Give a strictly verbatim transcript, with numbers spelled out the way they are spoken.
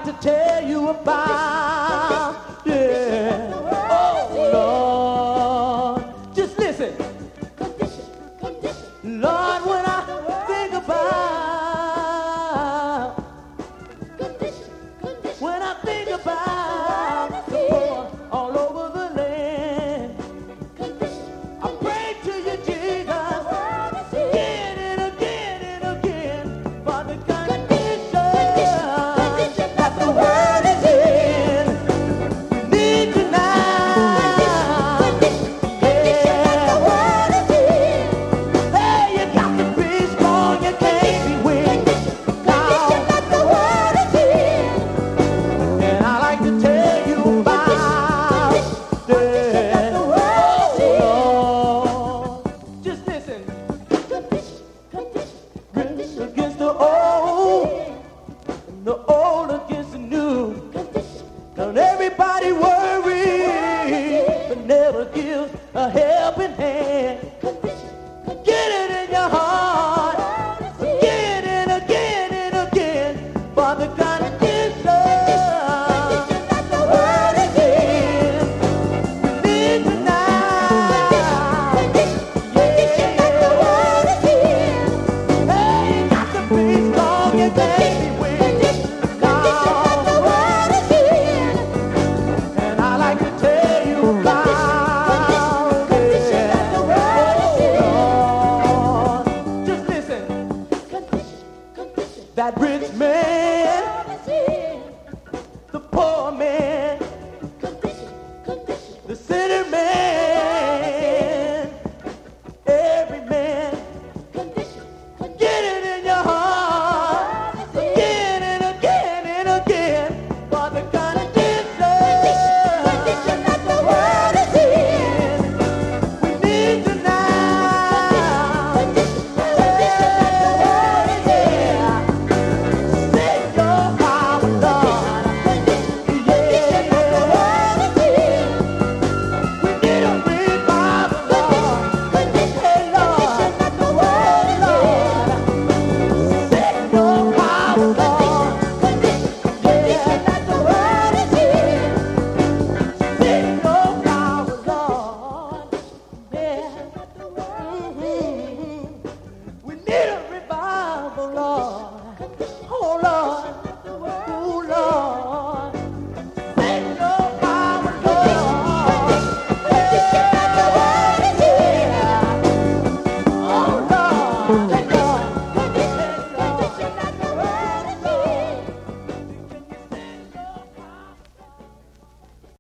to tell you about. Yeah. Oh, Lord. Just listen. Lord, when I think about, when I think about the poor all over the land, I pray to you, Jesus, again and again and again, for the condition that the world is in. We need you now. Hey, you got to be strong, you can't be weak. Now, and I like to tell you about that. Oh, Lord. Just listen. Rise against the old, and the old against the new. Don't everybody worry, but never give a helping hand. Get it in your heart, again and again and again, for the condition that the world is in. We need you now. Yeah. Hey, you got to be strong, you can't be weak. And I like to tell you about it. Oh, Lord. Just listen. That rich man, the poor man, the sinner man, every man. Get it in your heart, again and again and again, for the condition that the world is in. We need you now. Yeah. Send your power, Lord. Yeah. We need a revival, Lord. Hey, Lord. Oh, Lord. Send your power, Lord. Yeah. Send your power, Lord. Yeah. Mhm. We need a revival, Lord.